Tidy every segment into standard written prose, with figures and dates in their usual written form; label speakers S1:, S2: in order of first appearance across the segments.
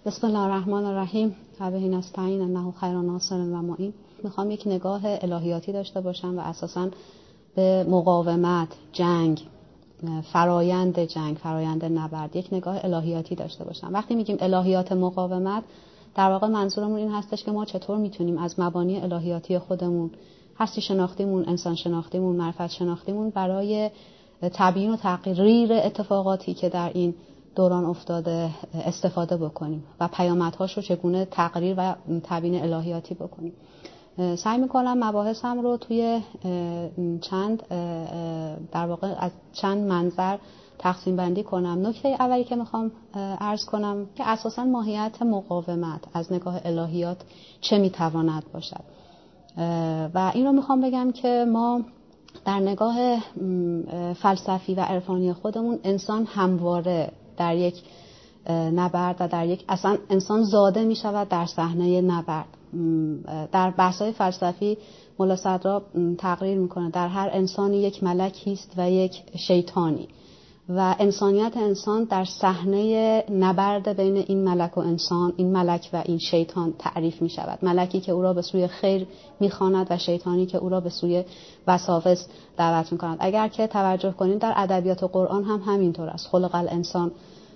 S1: بسم الله الرحمن الرحیم. و به نستعین انه خیر ناصر و معین. میخوام یک نگاه الهیاتی داشته باشم و اساساً به مقاومت، جنگ، فرایند نبرد یک نگاه الهیاتی داشته باشم. وقتی میگیم الهیات مقاومت، در واقع منظورمون این هستش که ما چطور میتونیم از مبانی الهیاتی خودمون، هستی شناختیمون، انسان شناختیمون، معرفت شناختیمون برای تبیین و تقریر اتفاقاتی که در این دوران افتاده استفاده بکنیم و پیامدهاش رو چگونه تقریر و تبیین الهیاتی بکنیم. سعی میکنم مباحثم رو توی در واقع از چند منظر تقسیم بندی کنم. نکته اولی که میخوام عرض کنم که اساساً ماهیت مقاومت از نگاه الهیات چه میتواند باشد و این رو میخوام بگم که ما در نگاه فلسفی و عرفانی خودمون انسان همواره در یک نبرد و در یک اصلا انسان زاده می شود در صحنه نبرد. در بحث‌های فلسفی مولا صدرا تقریر میکنه در هر انسانی یک ملکی است و یک شیطانی و انسانیت انسان در صحنه نبرد بین این ملک و انسان، این ملک و این شیطان تعریف می شود. ملکی که او را به سوی خیر می‌خواند و شیطانی که او را به سوی وساوس دعوت می‌کند. اگر که توجه کنید در ادبیات قرآن هم همینطور است. خلق الانسان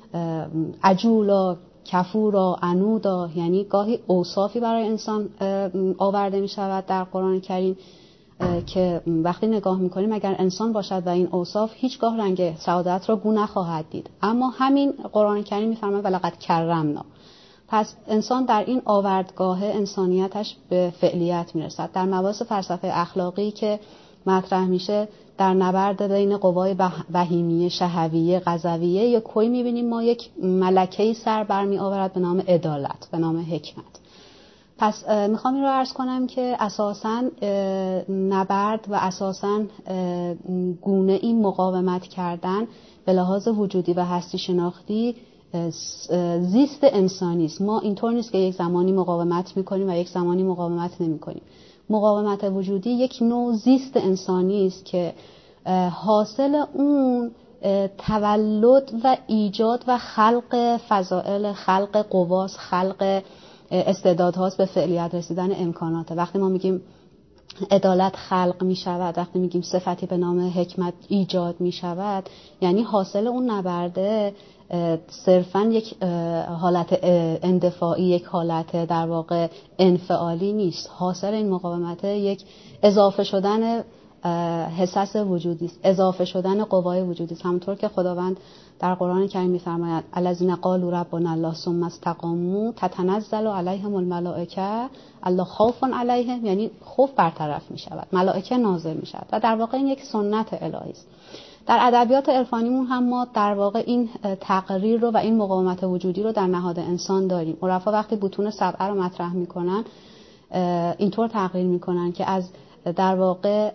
S1: عجولا، کفورا، عنودا، یعنی گاهی اوصافی برای انسان آورده می‌شود در قرآن کریم که وقتی نگاه میکنیم اگر انسان باشد و این اوصاف هیچگاه رنگ سعادت را بو نخواهد دید. اما همین قرآن کریم میفرماید ولقد کرمنا. پس انسان در این آوردگاه انسانیتش به فعلیت میرسد. در مباحث فلسفه اخلاقی که مطرح میشه در نبرد بین قوای بهیمیه، شهویه، غضبیه یا کوی میبینیم ما یک ملکه‌ای سر برمی آورد به نام عدالت، به نام حکمت. پس میخوام این رو عرض کنم که اساساً نبرد و اساساً گونه این مقاومت کردن به لحاظ وجودی و هستی شناختی زیست انسانی است. ما اینطور نیست که یک زمانی مقاومت میکنیم و یک زمانی مقاومت نمیکنیم. مقاومت وجودی یک نوع زیست انسانی است که حاصل اون تولد و ایجاد و خلق فضائل، خلق قواس، خلق استعدادهاست به فعلیت رسیدن امکانات. وقتی ما میگیم عدالت خلق می شود، وقتی میگیم صفتی به نام حکمت ایجاد می شود، یعنی حاصل اون نبرده صرفاً یک حالت اندفاعی، یک حالت در واقع انفعالی نیست. حاصل این مقاومت یک اضافه شدن حساس وجودی است، اضافه شدن قوای وجودی است. همونطور که خداوند در قرآن کریم می‌فرماید الذین قالوا ربنا الله ثم استقاموا تتنزل علیهم الملائکه الا خوف علیهم، یعنی خوف برطرف می‌شود، ملائکه نازل می‌شود و در واقع این یک سنت الهی است. در ادبیات عرفانیمون هم ما در واقع این تقریر رو و این مقاومت وجودی رو در نهاد انسان داریم. عرفا وقتی بطون سبعه رو مطرح می‌کنن اینطور تقریر می‌کنن که از در واقع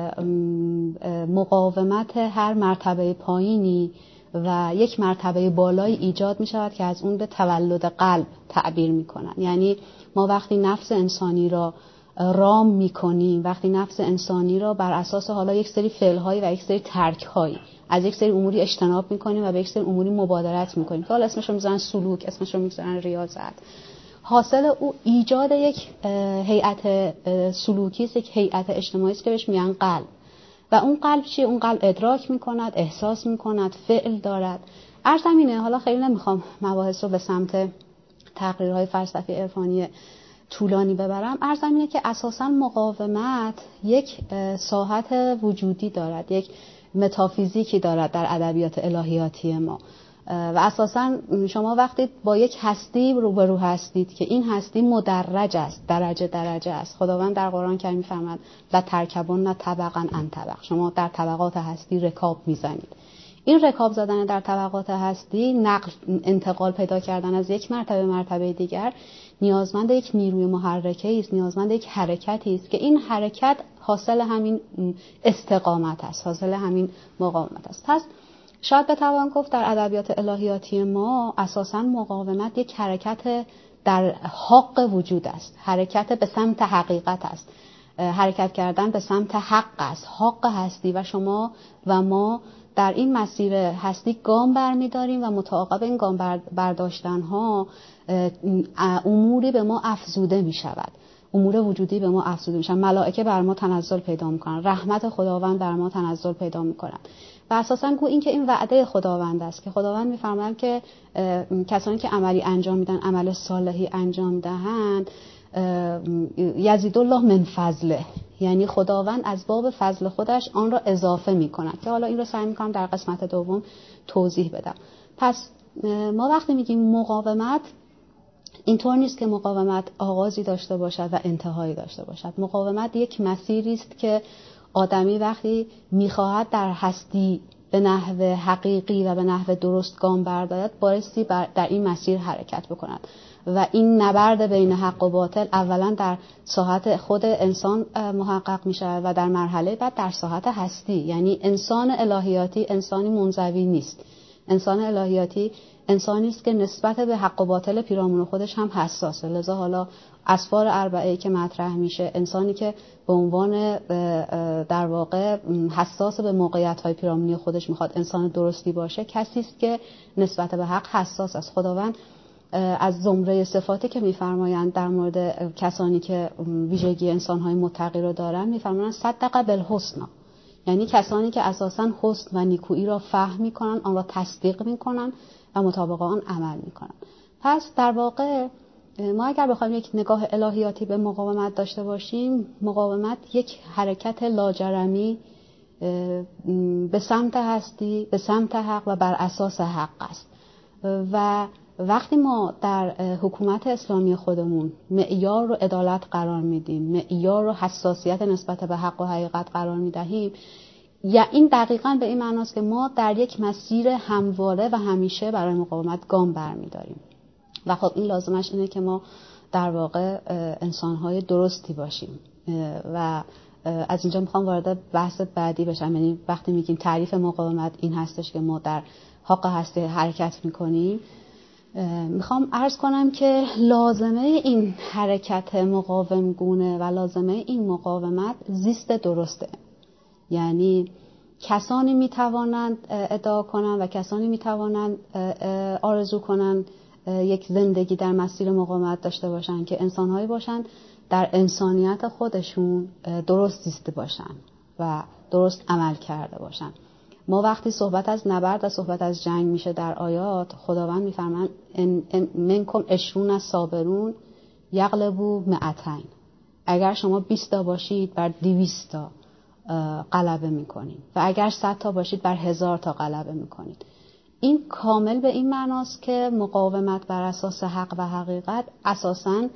S1: مقاومت هر مرتبه پایینی و یک مرتبه بالایی ایجاد می شود که از اون به تولد قلب تعبیر می کنن. یعنی ما وقتی نفس انسانی را رام می کنیم، وقتی نفس انسانی را بر اساس حالا یک سری فعل‌هایی و یک سری ترک‌هایی از یک سری اموری اجتناب می کنیم و به یک سری اموری مبادرت می کنیم که حالا اسمش رو میذارن سلوک، اسمش رو میذارن ریاضت، حاصل او ایجاد یک هیئت سلوکی است، یک هیئت اجتماعی است که بهش میگن قلب. و اون قلب چیه؟ اون قلب ادراک میکند، احساس میکند، فعل دارد. عرضم اینه، حالا خیلی نمیخوام مباحث رو به سمت تقریرهای فلسفی عرفانی طولانی ببرم. عرضم اینه که اساساً مقاومت یک ساحت وجودی دارد، یک متافیزیکی دارد در ادبیات الهیاتی ما و اساساً شما وقتی با یک هستی روبرو هستید که این هستی مدرج است، درجه است. خداوند در قرآن کریم می‌فرماید لا ترکبن طبقاً عن طبق، شما در طبقات هستی رکاب میزنید. این رکاب زدن در طبقات هستی، نقل انتقال پیدا کردن از یک مرتبه به مرتبه دیگر نیازمند یک نیروی محرکه است، نیازمند یک حرکتی است که این حرکت حاصل همین استقامت است، حاصل همین مقاومت است. پس شاید بتوان گفت در ادبیات الهیاتی ما اساساً مقاومت یک حرکت در حق وجود است، حرکت به سمت حقیقت است، حرکت کردن به سمت حق است، حق هستی و شما و ما در این مسیر هستی گام برمی‌داریم و متعاقب این گام برداشتن‌ها اموری به ما افزوده می‌شود، امور وجودی به ما افزوده میشن، ملائکه بر ما تنزل پیدا میکنن، رحمت خداوند بر ما تنزل پیدا میکنن و اساساً گو این که این وعده خداوند است که خداوند میفرماید که کسانی که عملی انجام میدن، عمل صالحی انجام دهند، یزید الله من فضله، یعنی خداوند از باب فضل خودش آن را اضافه میکند که حالا این رو سعی میکنم در قسمت دوم توضیح بدم. پس ما وقتی میگیم مقاومت، اینطور نیست که مقاومت آغازی داشته باشد و انتهایی داشته باشد. مقاومت یک مسیری است که آدمی وقتی میخواهد در هستی به نحو حقیقی و به نحو درست گام بردارد، بایستی در این مسیر حرکت بکند و این نبرد بین حق و باطل اولا در ساحت خود انسان محقق میشه و در مرحله بعد در ساحت هستی. یعنی انسان الهیاتی انسانی منزوی نیست. انسان الهیاتی انسانی است که نسبت به حق و باطل پیرامون خودش هم حساسه. لذا حالا اسفار اربعه که مطرح میشه، انسانی که به عنوان در واقع حساس به موقعیت‌های پیرامونی خودش میخواد انسان درستی باشه، کسی است که نسبت به حق حساس است. خداوند از زمره صفاتی که میفرمایند در مورد کسانی که ویژگی انسان‌های متقی رو دارن، میفرمایند صدق بالحسنا، یعنی کسانی که اساساً حسن و نیکویی را فهم میکنن، آن را تصدیق میکنن و مطابق آن عمل میکنن. پس در واقع ما اگر بخوایم یک نگاه الهیاتی به مقاومت داشته باشیم، مقاومت یک حرکت لاجرمی به سمت هستی، به سمت حق و بر اساس حق است. و وقتی ما در حکومت اسلامی خودمون معیار رو عدالت قرار میدیم، معیار رو حساسیت نسبت به حق و حقیقت قرار میدهیم، یا این دقیقاً به این معناست که ما در یک مسیر همواره و همیشه برای مقاومت گام برمی‌داریم. و خب این لازمش اینه که ما در واقع انسان‌های درستی باشیم. و از اینجا میخوام وارد بحث بعدی بشم. یعنی وقتی میگیم تعریف مقاومت این هستش که ما در حق هستی حرکت میکنیم، میخوام عرض کنم که لازمه این حرکت مقاومگونه و لازمه این مقاومت زیست درسته. یعنی کسانی میتوانند ادعا کنند و کسانی میتوانند آرزو کنند یک زندگی در مسیر مقاومت داشته باشند که انسانهایی باشند در انسانیت خودشون درست زیسته باشند و درست عمل کرده باشند. ما وقتی صحبت از نبرد و صحبت از جنگ میشه در آیات، خداوند میفرماید منکم 20 صابرون یغلبوا 200. اگر شما 20 تا باشید بر 200 تا غلبه میکنید و اگر 100 تا باشید بر 1000 تا غلبه میکنید. این کامل به این معناست که مقاومت بر اساس حق و حقیقت اساساً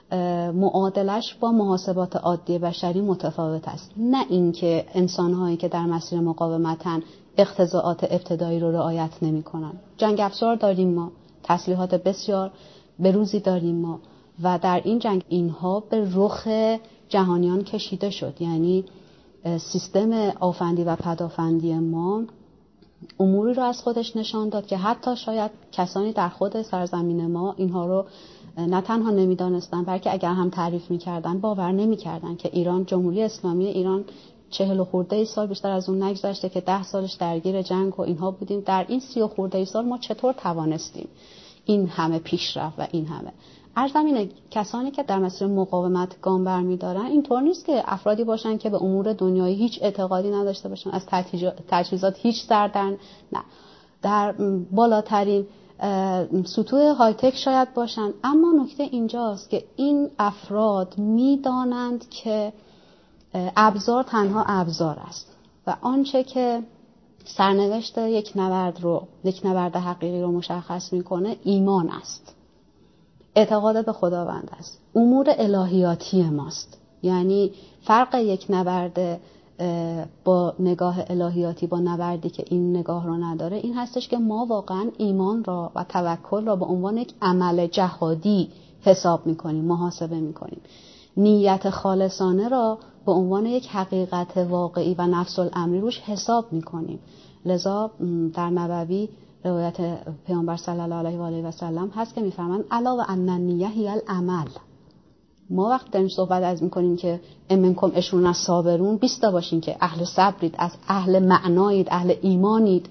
S1: معادلش با محاسبات عادی بشری متفاوت است. نه اینکه انسان‌هایی که در مسیر مقاومتن اقتضاعات ابتدایی رو رعایت نمی‌کنن. جنگ افزار داریم ما، تسلیحات بسیار بروزی داریم ما و در این جنگ اینها به رخ جهانیان کشیده شد. یعنی سیستم آفندی و پدافندی ما اموری رو از خودش نشان داد که حتی شاید کسانی در خود سرزمین ما اینها رو نه تنها نمیدانستن، بلکه اگر هم تعریف میکردن باور نمیکردن که ایران، جمهوری اسلامی ایران 40 و خورده سال، بیشتر از اون نگذشته که 10 سالش درگیر جنگ و اینها بودیم. در این 30 و خورده سال ما چطور توانستیم این همه پیشرفت و این همه؟ عرضم اینه کسانی که در مسیر مقاومت گام برمی‌دارن اینطور نیست که افرادی باشن که به امور دنیایی هیچ اعتقادی نداشته باشن، از تجهیزات هیچ سردن، نه، در بالاترین سطوح های تک شاید باشن. اما نکته اینجاست که این افراد میدانند که ابزار تنها ابزار است و آنچه که سرنوشت یک نبرد حقیقی رو مشخص میکنه ایمان است، اعتقاد به خداوند است، امور الهیاتی ماست. یعنی فرق یک نبرد با نگاه الهیاتی با نبردی که این نگاه رو نداره این هستش که ما واقعا ایمان را و توکل را به عنوان یک عمل جهادی حساب میکنیم، محاسبه میکنیم. نیت خالصانه را به عنوان یک حقیقت واقعی و نفس الامری روش حساب میکنیم. لذا در نبوی روایت پیامبر صلی الله علیه و آله و سلم هست که میفرمایند الا و ان النیه هی العمل. ما وقت داریم صحبت از میکنیم که امنکم اشون از صابرون، 20 باشین که اهل صبرید، از اهل معنایید، اهل ایمانید.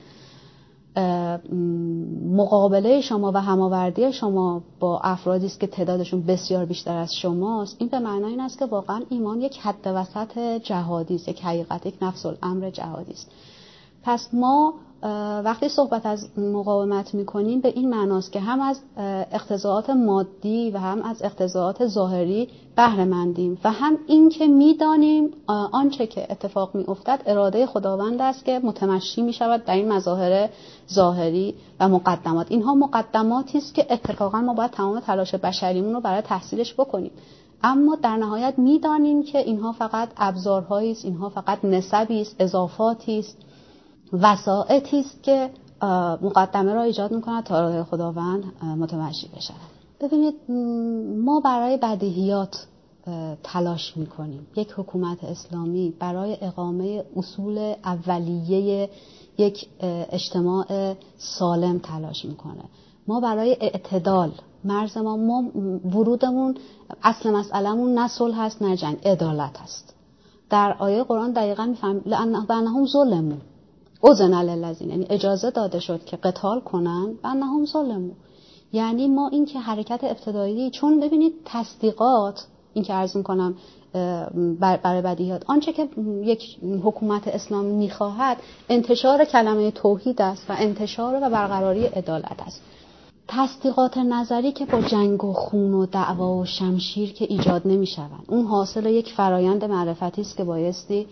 S1: مقابله شما و هماوردی شما با افرادی است که تعدادشون بسیار بیشتر از شماست، این به معنای این است که واقعا ایمان یک حد وسط جهادی است، یک حقیقت، یک نفس الامر جهادی است. پس ما وقتی صحبت از مقاومت میکنیم به این معناست که هم از اقتضاعات مادی و هم از اقتضاعات ظاهری بهره مندیم و هم این که میدانیم آنچه که اتفاق میافتد اراده خداوند است که متمشی میشود در این مظاهر ظاهری و مقدمات. اینها مقدماتی است که اتفاقا ما باید تمام تلاش بشریمون رو برای تحصیلش بکنیم، اما در نهایت میدانیم که اینها فقط ابزارهایی است، اینها فقط نسبی است، اضافاتی است، وسائطی است که مقدمه را ایجاد می‌کند تا اراده خداوند متمشی بشود. ببینید ما برای بدیهیات تلاش می‌کنیم. یک حکومت اسلامی برای اقامه اصول اولیه یک اجتماع سالم تلاش می‌کنه. ما برای اعتدال مرز ما ورودمون اصل مسئله‌مون نه صلح هست نه جنگ، عدالت هست. در آیه قرآن دقیقاً می‌فهمیم لأنهم ظلموا اذن للذین، یعنی اجازه داده شد که قتال کنن و انهم ظلموا. یعنی ما این که حرکت ابتدایی، چون ببینید تصدیقات، این که عرض می‌کنم برای بدیهیات، آنچه که یک حکومت اسلامی می‌خواهد انتشار کلمه توحید است و انتشار و برقراری عدالت است. تصدیقات نظری که با جنگ و خون و دعوا و شمشیر که ایجاد نمی‌شوند، اون حاصل یک فرایند معرفتی است که بایستی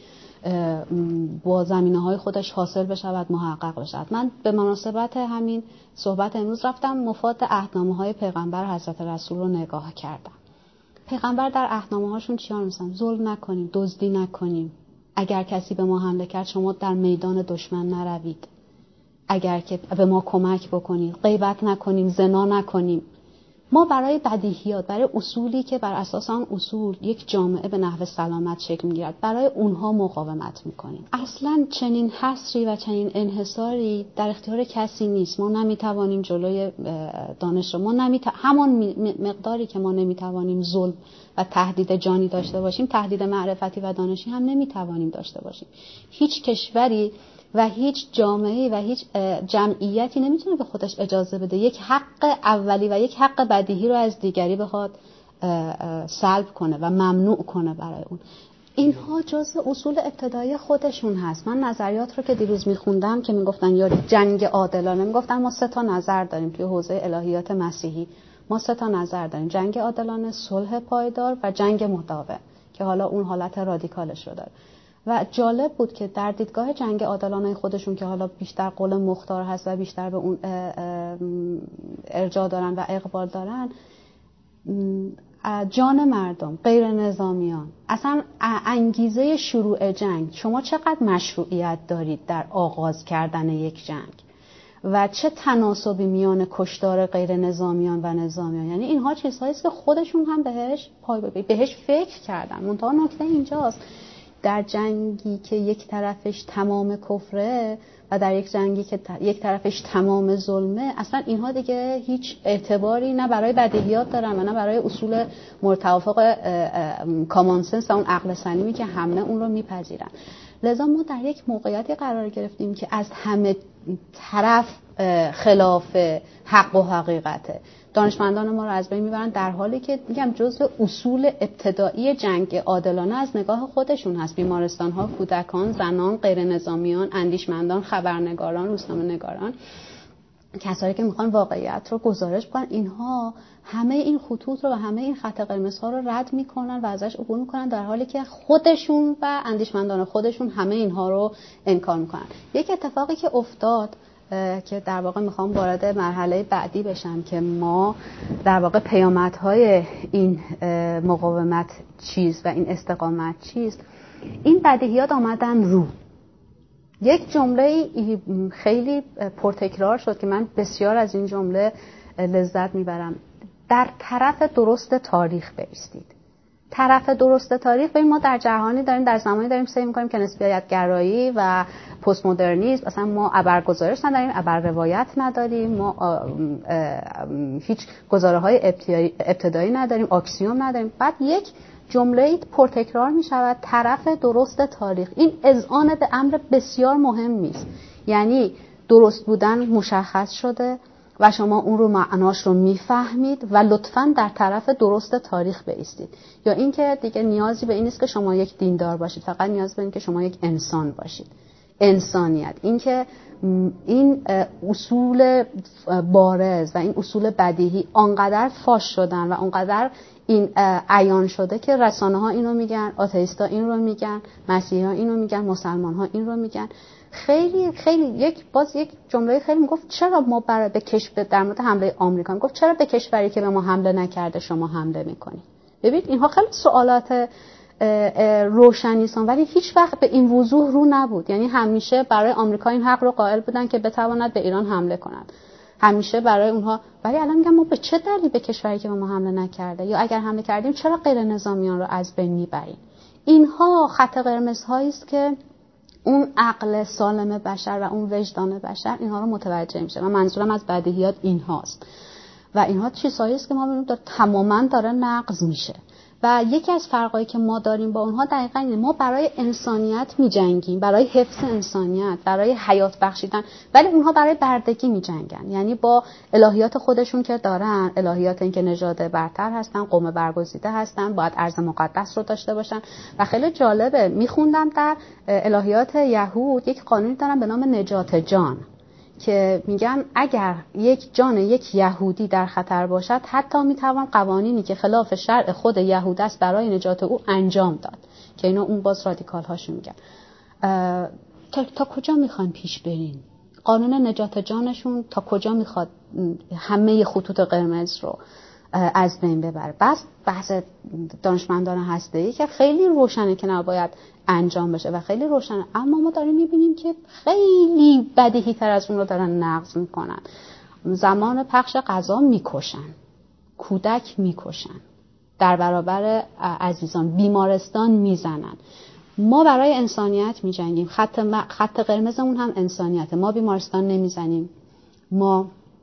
S1: با زمینه‌های خودش حاصل بشود، محقق بشود. من به مناسبت همین صحبت امروز رفتم مفاد عهدنامه‌های پیغمبر حضرت رسول رو نگاه کردم. پیغمبر در عهدنامه‌هاشون چیا می‌نویسن؟ ظلم نکنیم، دزدی نکنیم، اگر کسی به ما حمله کرد شما در میدان دشمن نروید، اگر که به ما کمک بکنید غیبت نکنیم، زنا نکنیم. ما برای بدیهیات، برای اصولی که بر اساس آن اصول یک جامعه به نحو سلامت شکل می‌گیرد، برای اونها مقاومت می‌کنیم. اصلاً چنین حصری و چنین انحصاری در اختیار کسی نیست. ما نمی‌توانیم جلوی دانش رو، همان مقداری که ما نمی‌توانیم ظلم و تهدید جانی داشته باشیم، تهدید معرفتی و دانشی هم نمی‌توانیم داشته باشیم. هیچ کشوری و هیچ جامعه‌ای و هیچ جمعیتی نمیتونه به خودش اجازه بده یک حق اولی و یک حق بدیهی رو از دیگری بخواد سلب کنه و ممنوع کنه برای اون. اینها جزء اصول ابتدایی خودشون هست. من نظریات رو که دیروز میخوندم که میگفتن یا جنگ عادلانه، میگفتن ما 3 نظر داریم توی حوزه الهیات مسیحی. ما 3 نظر داریم: جنگ عادلانه، صلح پایدار و جنگ مداوم، که حالا اون حالت رادیکالش رو داره. و جالب بود که در دیدگاه جنگ عادلانه خودشون که حالا بیشتر قول مختار هست و بیشتر به اون ارجاع دارن و اقبال دارن، جان مردم، غیر نظامیان، اصلا انگیزه شروع جنگ، شما چقدر مشروعیت دارید در آغاز کردن یک جنگ و چه تناسبی میان کشتار غیر نظامیان و نظامیان. یعنی اینها چیزهایی است که خودشون هم بهش فکر کردن. منتها نکته اینجاست، در جنگی که یک طرفش تمام کفره و در یک جنگی که یک طرفش تمام ظلمه، اصلا اینها دیگه هیچ اعتباری نه برای بدیهیات دارن و نه برای اصول مرتوافق کامان سنس و اون عقل سلیمی که همه اون رو میپذیرن. لذا ما در یک موقعیتی قرار گرفتیم که از همه طرف خلاف حق و حقیقته. دانشمندان ما رو از بین میبرن، در حالی که میگم جزء اصول ابتدایی جنگ عادلانه از نگاه خودشون هست. بیمارستان‌ها، کودکان، زنان، غیر نظامیان، اندیشمندان، خبرنگاران، روزنامه‌نگاران، کسایی که میخوان واقعیت رو گزارش کنن، اینها همه این خطوط رو و همه این خط قرمزها رو رد میکنن و ازش عبور میکنن، در حالی که خودشون و اندیشمندان خودشون همه اینها رو انکار میکنن. یک اتفاقی که افتاد که در واقع میخوام وارد مرحله بعدی بشم که ما در واقع پیامدهای این مقاومت چیست و این استقامت چیست، این بدیهیات آمدن رو. یک جمله خیلی پرتکرار شد که من بسیار از این جمله لذت میبرم: در طرف درست تاریخ بایستید. طرف درست تاریخ. ببین ما در جهانی داریم، در زمانی داریم سعی می‌کنیم که نسبیت گرایی و پست مدرنیسم، مثلا ما ابرگزارش نداریم، ابر روایت نداریم، ما هیچ گزاره‌های ابتدایی نداریم، آکسیوم نداریم. بعد یک جمله پرتکرار می‌شود طرف درست تاریخ. این اذعان به امر بسیار مهمی است. یعنی درست بودن مشخص شده و شما اون رو معناش رو میفهمید و لطفاً در طرف درست تاریخ بایستید. یا اینکه دیگه نیازی به این نیست که شما یک دیندار باشید، فقط نیاز به این که شما یک انسان باشید. انسانیت، اینکه این اصول بارز و این اصول بدیهی آنقدر فاش شدن و آنقدر این عیان شده که رسانه‌ها اینو میگن، آتئیستا این رو میگن، مسیحی‌ها اینو میگن، مسلمان‌ها این رو میگن. خیلی یک جمله خیلی میگفت چرا ما به کشور، در مورد حمله آمریکا میگفت چرا به کشوری که به ما حمله نکرده شما حمله میکنید. ببینید اینها خیلی سوالات روشنی هستن ولی هیچ وقت به این وضوح رو نبود. یعنی همیشه برای آمریکا این حق رو قائل بودن که بتواند به ایران حمله کند، همیشه برای اونها. ولی الان میگم ما به چه دلیل به کشوری که به ما حمله نکرده، یا اگر حمله کردیم چرا غیر نظامیان رو از بین میبریم؟ اینها خط قرمزهایی است که اون عقل سالم بشر و اون وجدان بشر اینها رو متوجه میشه و منظورم از بدیهیات این هاست و اینها چیزهایی است که ما میبینیم تماما داره نقض میشه. و یکی از فرقایی که ما داریم با اونها دقیقاً اینه، ما برای انسانیت میجنگیم، برای حفظ انسانیت، برای حیات بخشیدن، ولی اونها برای بردگی میجنگن. یعنی با الهیات خودشون که دارن، الهیات این که نژاد برتر هستن، قوم برگزیده هستن، باید ارض مقدس رو داشته باشن. و خیلی جالبه، میخوندم در الهیات یهود یک قانونی دارن به نام نجات جان که میگن اگر یک جان یک یهودی در خطر باشد حتی میتوان قوانینی که خلاف شرع خود یهود است برای نجات او انجام داد، که اینا اون باز رادیکال هاشون میگن. تا کجا میخوان پیش برین؟ قانون نجات جانشون تا کجا میخواد همه خطوط قرمز رو از بین ببره؟ بس بحث دانشمندان هسته‌ای که خیلی روشنه که نباید انجام بشه و خیلی روشنه، اما ما داریم میبینیم که خیلی بدیهی تر از اون رو دارن نقض میکنن. زمان پخش غذا میکشن، کودک میکشن، در برابر عزیزان بیمارستان میزنن. ما برای انسانیت میجنگیم، خط قرمزمون هم انسانیته. ما بیمارستان نمیزنیم، ما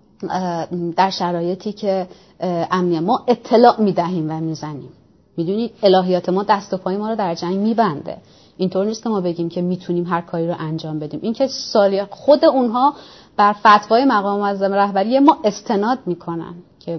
S1: در شرایطی که امنیه ما اطلاع میدهیم و میزنیم. میدونید الهیات ما دست و پای ما رو در جنگ میبنده. اینطور نیست که ما بگیم که میتونیم هر کاری رو انجام بدیم. این که خود اونها بر فتوای مقام معظم رهبری ما استناد میکنن که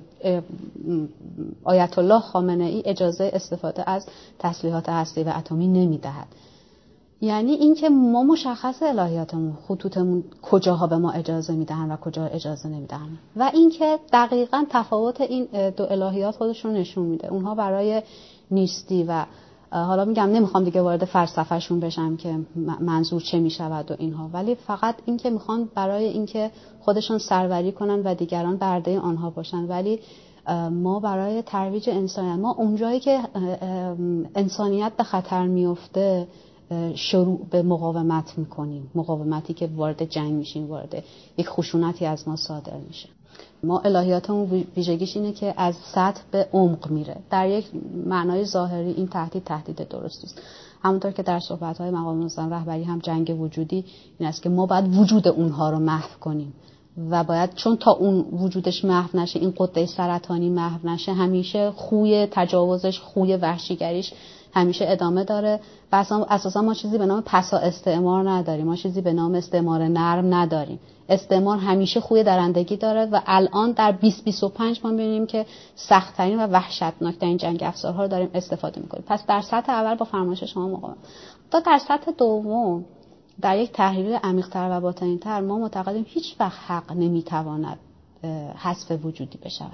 S1: آیت الله خامنه ای اجازه استفاده از تسلیحات هسته‌ای و اتمی نمیدهد. یعنی اینکه ما مشخص الهیاتمون، خطوطمون کجاها به ما اجازه میدهن و کجا اجازه نمیدهن و اینکه دقیقاً تفاوت این دو الهیات خودشون نشون میده. اونها برای نیستی و حالا میگم نمیخوام دیگه وارد فلسفهشون بشم که منظور چه میشود و اینها، ولی فقط اینکه میخوان برای اینکه خودشون سروری کنن و دیگران برده آنها باشن. ولی ما برای ترویج انسانیت، ما اونجایی که انسانیت به خطر میفته شروع به مقاومت میکنیم، مقاومتی که وارد جنگ میشیم، وارد یک خشونتی از ما صادر میشه. ما الهیاتمون ویژگیش اینه که از سطح به عمق میره. در یک معنای ظاهری این تهدید درستی است، همونطور که در صحبت‌های مقام معظم رهبری هم جنگ وجودی این است که ما باید وجود اونها رو محو کنیم و باید، چون تا اون وجودش محو نشه، این غده سرطانی محو نشه، همیشه خوی تجاوزش، خوی وحشیگریش همیشه ادامه داره. و اساسا ما چیزی به نام پسا استعمار نداریم، ما چیزی به نام استعمار نرم نداریم. استعمار همیشه خوی درندگی داره و الان در 2025 ما می‌بینیم که سخت‌ترین و وحشتناک‌ترین جنگ افزارها رو داریم استفاده می‌کنیم. پس در سطح اول با فرمایش شما مقاومت. تا در سطح دوم، در یک تحلیل عمیق‌تر و باطنی‌تر، ما معتقدیم هیچ وقت حق نمی‌تواند حذف وجودی بشود.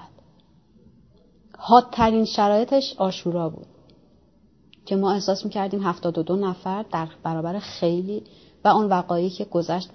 S1: حادترین شرایطش عاشورا بود که ما احساس می‌کردیم 72 نفر در برابر خیلی و اون وقایعی که گذشت.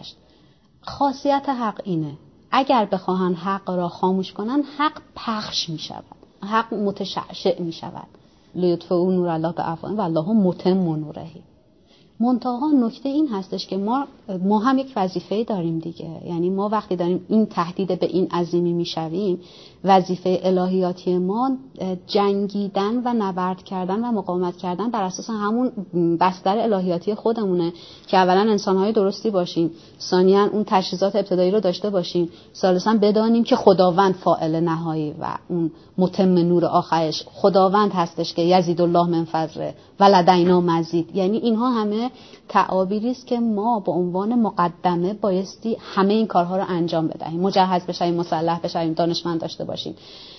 S1: خاصیت حق اینه، اگر بخواهن حق را خاموش کنن، حق پخش می‌شود، حق متشعشع می‌شود. لیطفئوا نور الله بافواههم والله متم نوره. منتها نکته این هستش که ما هم یک وظیفه داریم دیگه. یعنی ما وقتی داریم این تهدید به این عظیمی میشویم، وظیفه الهیاتی ما جنگیدن و نبرد کردن و مقاومت کردن بر اساس همون بستر الهیاتی خودمونه که اولا انسان‌های درستی باشیم، ثانیاً اون تجهیزات ابتدایی رو داشته باشیم، ثالثاً بدانیم که خداوند فاعل نهایی و اون متم نور آخرش خداوند هستش که یزید الله من فضله و لدینا مزید. یعنی اینها همه تعابیری است که ما به عنوان مقدمه بایستی همه این کارها رو انجام بدهیم، مجهز بشیم، مسلح بشیم، دانشمند داشته باشیم.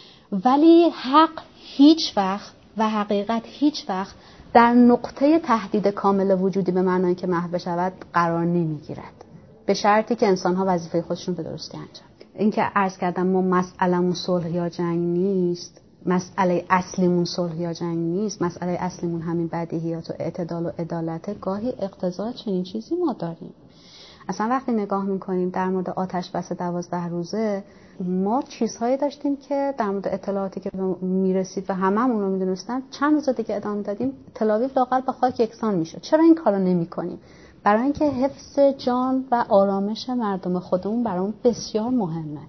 S1: ولی حق هیچ وقت و حقیقت هیچ وقت در نقطه تهدید کامل وجودی به معنای که محو بشود قرار نمیگیرد، به شرطی که انسان‌ها وظیفه خودشون به درستی انجام. این که عرض کردم ما مسئله‌مون صلح یا جنگ نیست، مسئله اصلیمون صلح یا جنگ نیست، مسئله اصلیمون همین بدیهیات و اعتدال و عدالت، گاهی اقتضای چنین چیزی ما داریم. اصلا وقتی نگاه میکنیم در مورد آتش بس 12 روزه، ما چیزهایی داشتیم که در مورد اطلاعاتی که میرسید و هممون رو میدونستن، چند روز دیگه ادامه دادیم تل آویو لااقل با خاک یکسان میشد. چرا این کارو نمیکنیم؟ برای اینکه حفظ جان و آرامش مردم خودمون برامون بسیار مهمه.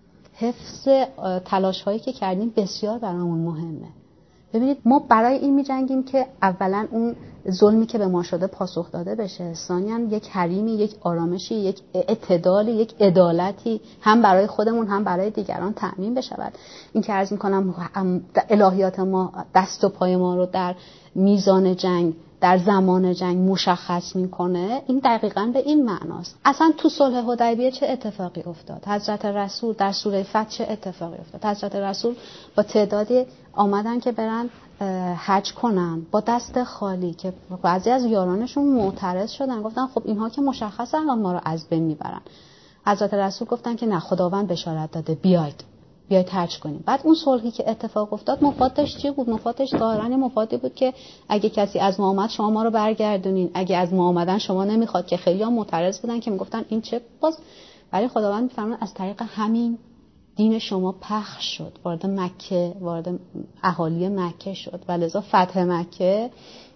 S1: حفظ تلاش هایی که کردیم بسیار برامون مهمه. ببینید ما برای این می‌جنگیم که اولا اون ظلمی که به ما شده پاسخ داده بشه، ثانیاً یک حریمی، یک آرامشی، یک اعتدالی، یک عدالتی هم برای خودمون هم برای دیگران تأمین بشود. این که عرض می‌کنم الهیات ما دست و پای ما رو در میزان جنگ، در زمان جنگ مشخص میکنه، این دقیقاً به این معناست. اصلا تو صلح حدیبیه چه اتفاقی افتاد؟ حضرت رسول در سوره فتح چه اتفاقی افتاد؟ حضرت رسول با تعدادی آمدن که برن حج کنن با دست خالی، که بعضی از یارانشون معترض شدن، گفتن خب اینها که مشخصه الان ما رو از بین میبرن. حضرت رسول گفتن که نه، خداوند بشارت داده بیاید حج کنیم. بعد اون صلحی که اتفاق افتاد مفادش چی بود؟ مفادش ظاهراً مفادی بود که اگه کسی از ما اومد شما ما رو برگردونین، اگه از ما اومدن شما نمیخواد، که خیلی‌ها معترض بودن که میگفتن این چه باز. ولی خداوند میفرماید از طریق همین دین شما پخش شد، وارد مکه، وارد اهالی مکه شد و لذا فتح مکه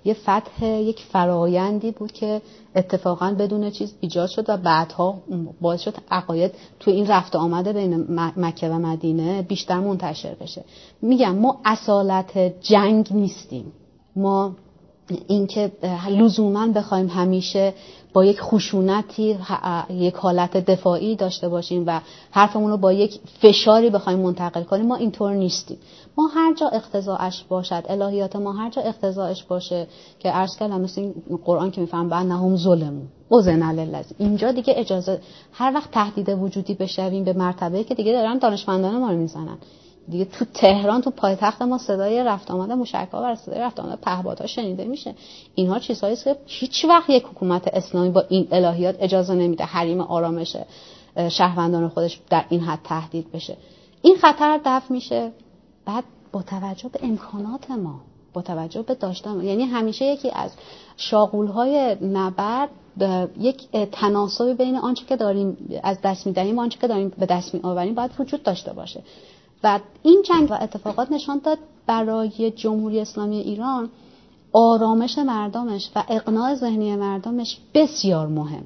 S1: یک فرایندی بود که اتفاقاً بدون چیز ایجاد شد و بعدها باعث شد عقاید تو این رفت آمده بین مکه و مدینه بیشتر منتشر بشه. میگم ما اصالت جنگ نیستیم، ما این که لزوماً بخوایم همیشه با یک خشونتی یک حالت دفاعی داشته باشیم و حرفمون رو با یک فشاری بخوایم منتقل کنیم، ما اینطور نیستیم. ما هر جا اقتضاعش باشد، الهیات ما هر جا اقتضاعش باشه، که عرض کردم مثل این قرآن که میفهم بأنهم ظلموا اذن للذین، اینجا دیگه اجازه هر وقت تهدید وجودی بشویم به مرتبه که دیگه دارن دانشمندان ما رو میزنن دیگه. تو تهران، تو پایتخت ما صدای رفت آمد موشک‌ها و صدای رفت آمد پهپادها شنیده میشه. اینها چیزهایی است که هیچ وقت یک حکومت اسلامی با این الهیات اجازه نمیده حریم آرامش شهروندان خودش در این حد تهدید بشه. این خطر دفع میشه بعد با توجه به امکانات ما، با توجه به داشتن، یعنی همیشه یکی از شاغول‌های نبرد یک تناسبی بین آنچه که داریم از دست می‌دهیم و آنچه که داریم به دست می‌آوریم باید وجود داشته باشه. و این جنگ و اتفاقات نشان داد برای جمهوری اسلامی ایران آرامش مردمش و اقناع ذهنی مردمش بسیار مهمه،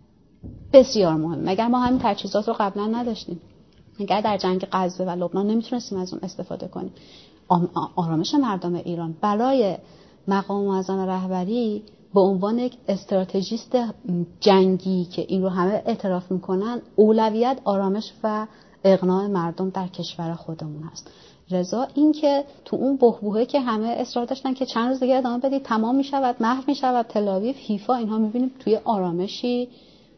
S1: بسیار مهمه. مگر ما همین تجهیزات رو قبلا نداشتیم؟ مگر در جنگ غزه و لبنان نمیتونستیم از اون استفاده کنیم؟ آرامش مردم ایران برای مقام معظم رهبری به عنوان یک استراتژیست جنگی که این رو همه اعتراف میکنن، اولویت آرامش و اقناع مردم در کشور خودمون هست. رضا این که تو اون بحبوحه که همه اصرار داشتن که چند روز دیگه ادامه بدید تمام میشود، محو میشود تل آویو، حیفا، اینها میبینیم توی آرامشی،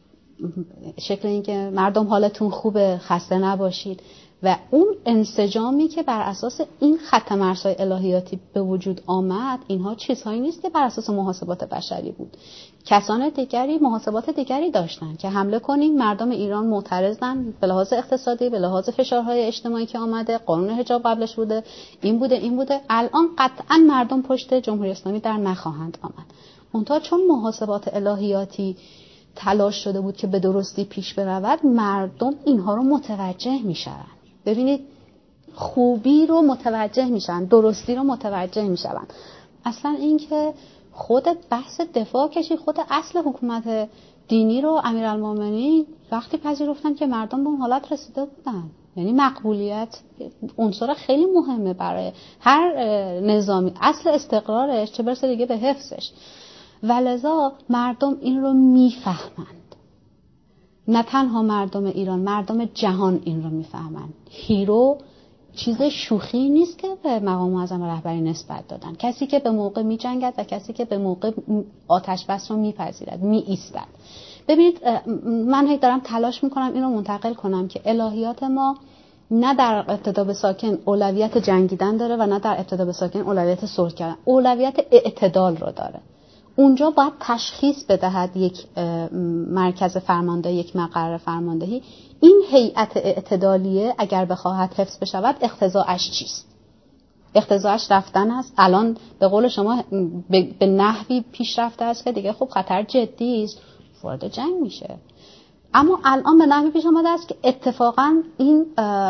S1: شکل این که مردم حالتون خوبه، خسته نباشید. و اون انسجامی که بر اساس این خط مرزهای الهیاتی به وجود آمد، اینها چیزهایی نیست که بر اساس محاسبات بشری بود. کسان دیگری محاسبات دیگری داشتن که حمله کنیم، مردم ایران معترضن به لحاظ اقتصادی، به لحاظ فشارهای اجتماعی که آمده، قانون حجاب قبلش بوده، این بوده. الان قطعا مردم پشت جمهوری اسلامی در نخواهند آمد. منتها چون محاسبات الهیاتی تلاش شده بود که به درستی پیش برود، مردم اینها رو متوجه میشن. ببینید خوبی رو متوجه میشن، درستی رو متوجه میشن. اصلا این که خود بحث دفاع کشی، خود اصل حکومت دینی رو امیرالمومنین وقتی پذیرفتن که مردم به اون حالت رسیده بودن. یعنی مقبولیت عنصر خیلی مهمه برای هر نظامی، اصل استقرارش چه برسه دیگه به حفظش. ولذا مردم این رو میفهمند. نه تنها مردم ایران، مردم جهان این رو میفهمند. هیرو چیز شوخی نیست که به مقام معظم رهبری نسبت دادن. کسی که به موقع می جنگد و کسی که به موقع آتش بس رو میپذیرد، می ایستد. ببینید من هی دارم تلاش میکنم این رو منتقل کنم که الهیات ما نه در ابتدا به ساکن اولویت جنگیدن داره و نه در ابتدا به ساکن اولویت صلح کردن. اولویت اعتدال رو داره. اونجا باید تشخیص بدهد یک مرکز فرماندهی، یک مقر فرماندهی، این هیئت اعتدالیه اگر بخواهد حفظ بشود اقتضاعش چیست؟ اقتضاعش رفتن است. الان به قول شما به نحوی پیش رفته است که دیگه خب خطر جدی است، وارد جنگ میشه. اما الان به نحوی پیش آمده است که اتفاقا این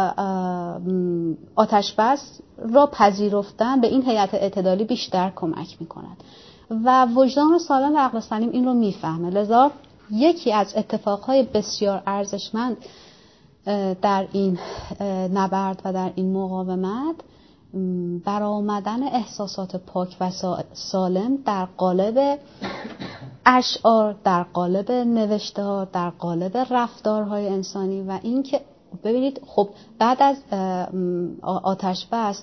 S1: آتش بس را پذیرفتن به این هیئت اعتدالی بیشتر کمک میکند و وجدان سالم و عقل سلیم این رو میفهمه. لذا یکی از اتفاقهای بسیار ارزشمند در این نبرد و در این مقاومت برآمدن احساسات پاک و سالم در قالب اشعار، در قالب نوشته‌ها، در قالب رفتارهای انسانی و این که ببینید خب بعد از آتش بس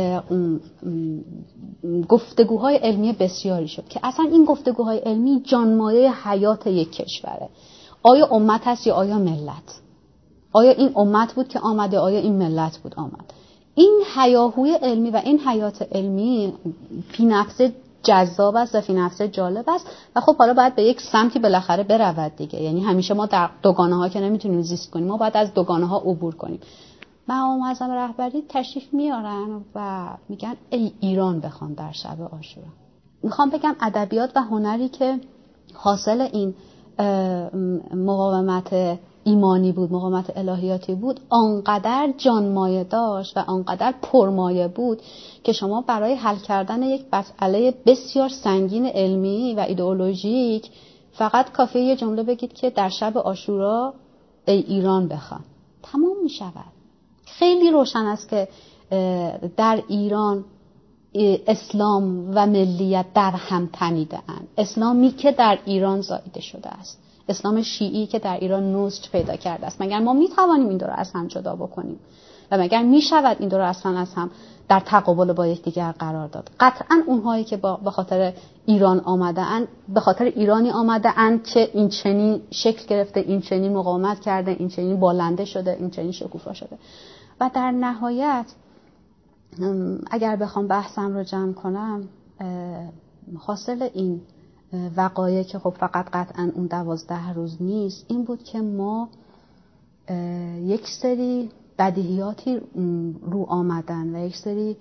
S1: گفتگوهای علمی بسیاری شد که اصلا این گفتگوهای علمی جانمایه حیات یک کشوره. آیا امت هست یا آیا ملت؟ آیا این امت بود که آمد یا آیا این ملت بود آمد؟ این هیاهوی علمی و این حیات علمی فی نفسه جذاب است و فی نفسه جالب است و خب حالا باید به یک سمتی بالاخره برود دیگه. یعنی همیشه ما در دوگانه ها که نمیتونیم زیست کنیم، ما باید از دوگانه ها عبور کنیم. مقام معظم رهبری تشریف میارن و میگن ای ایران بخوان در شب عاشورا. میخوام بگم ادبیات و هنری که حاصل این مقاومت ایمانی بود، مقاومت الهیاتی بود، آنقدر جانمایه داشت و آنقدر پرمایه بود که شما برای حل کردن یک مسئله بسیار سنگین علمی و ایدئولوژیک فقط کافیه یه جمله بگید که در شب عاشورا ای ایران بخوان، تمام می شود. خیلی روشن است که در ایران اسلام و ملیت در هم تنیده اند. اسلامی که در ایران زاییده شده است، اسلام شیعی که در ایران نسج پیدا کرده است. مگر ما میتوانیم این دو را از هم جدا بکنیم و مگر میشود این دو را اصلا از هم در تقابل با یکدیگر قرار داد؟ قطعا اونهایی که به خاطر ایران آمده اند، به خاطر ایرانی آمده اند که این چنین شکل گرفته، این چنین مقاومت کرده، این چنین بالنده شده، این چنین شکوفا شده. و در نهایت اگر بخوام بحثم رو جمع کنم، حاصل این وقایع که خب فقط قطعا اون 12 روز نیست، این بود که ما یک سری بدیهیاتی رو آمدن و یک سری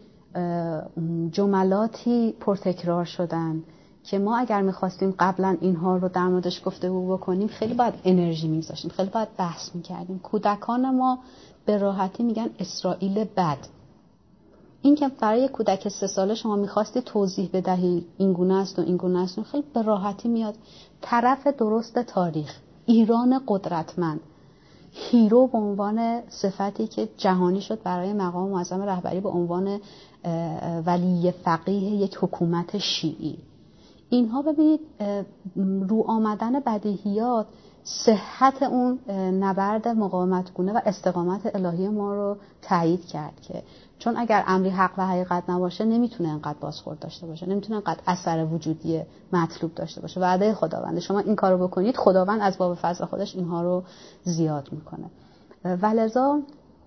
S1: جملاتی پرتکرار شدن که ما اگر میخواستیم قبلا اینها رو در موردش گفتگو بکنیم خیلی باید انرژی میذاشتیم، خیلی باید بحث میکردیم. کودکان ما به راحتی میگن اسرائیل بد. این که برای کودک 3 ساله شما میخواستی توضیح بدهی این گونه است و این گونه است، خیلی به راحتی میاد طرف درست تاریخ. ایران قدرتمند، هیرو به عنوان صفتی که جهانی شد برای مقام معظم رهبری به عنوان ولی فقیه یک حکومت شیعی. اینها ببینید رو آمدن بدیهیات صحت اون نبرد مقاومتگونه و استقامت الهی ما رو تایید کرد که چون اگر امری حق و حقیقت نباشه نمیتونه انقدر بازخورد داشته باشه، نمیتونه انقدر اثر وجودی مطلوب داشته باشه. وعده خداونده شما این کارو بکنید، خداوند از باب فضل خودش اینها رو زیاد میکنه. ولذا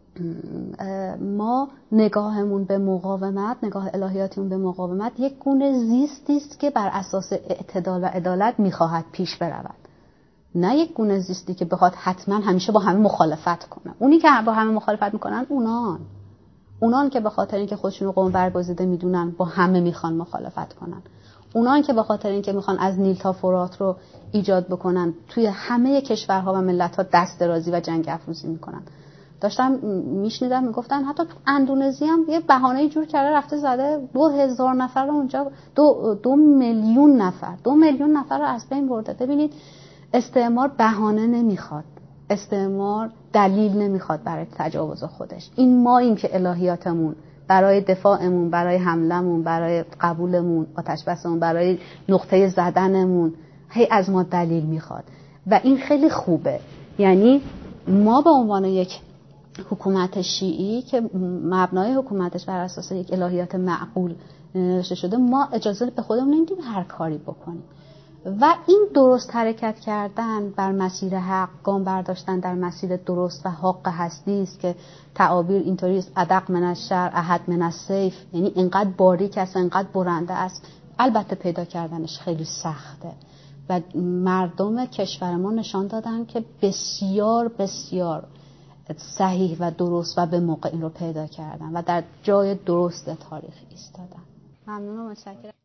S1: ما نگاهمون به مقاومت، نگاه الهیاتیمون به مقاومت یک گونه زیستی است که بر اساس اعتدال و عدالت میخواهد پیش برود، نه یک گونه زیستی که بخواد حتما همیشه با همه مخالفت کنه. اونی که با همه مخالفت میکنن اونان که به خاطر اینکه خودشون رو قوم برگزیده میدونن با همه میخوان مخالفت کنن. اونان که به خاطر اینکه میخوان از نیل تا فرات رو ایجاد بکنن توی همه کشورها و ملت‌ها دست درازی و جنگ افروزی میکنن. داشتم میشنیدم میگفتن حتی تو اندونزی هم یه بهانه جور کرده رفته زده 2000 نفر رو اونجا 2 میلیون نفر 2 میلیون نفر رو از بین برده. ببینید استعمار بهانه نمیخواد، استعمار دلیل نمیخواد برای تجاوز خودش. این ماییم که الهیاتمون برای دفاعمون، برای حملمون، برای قبولمون، آتش بسمون، برای نقطه زدنمون هی از ما دلیل میخواد و این خیلی خوبه. یعنی ما به عنوان یک حکومت شیعی که مبنای حکومتش بر اساس یک الهیات معقول نوشته شده، ما اجازه به خودمون نمیدیم هر کاری بکنیم و این درست حرکت کردن بر مسیر حق، گام برداشتن در مسیر درست و حق هستی است که تعابیر اینطوری است: ادق من الشر احد من السیف، یعنی اینقدر باریک است و اینقدر برنده است. البته پیدا کردنش خیلی سخته و مردم کشور ما نشان دادن که بسیار بسیار صحیح و درست و به موقع این رو پیدا کردن و در جای درست تاریخ ایستادن. ممنونم، متشکرم.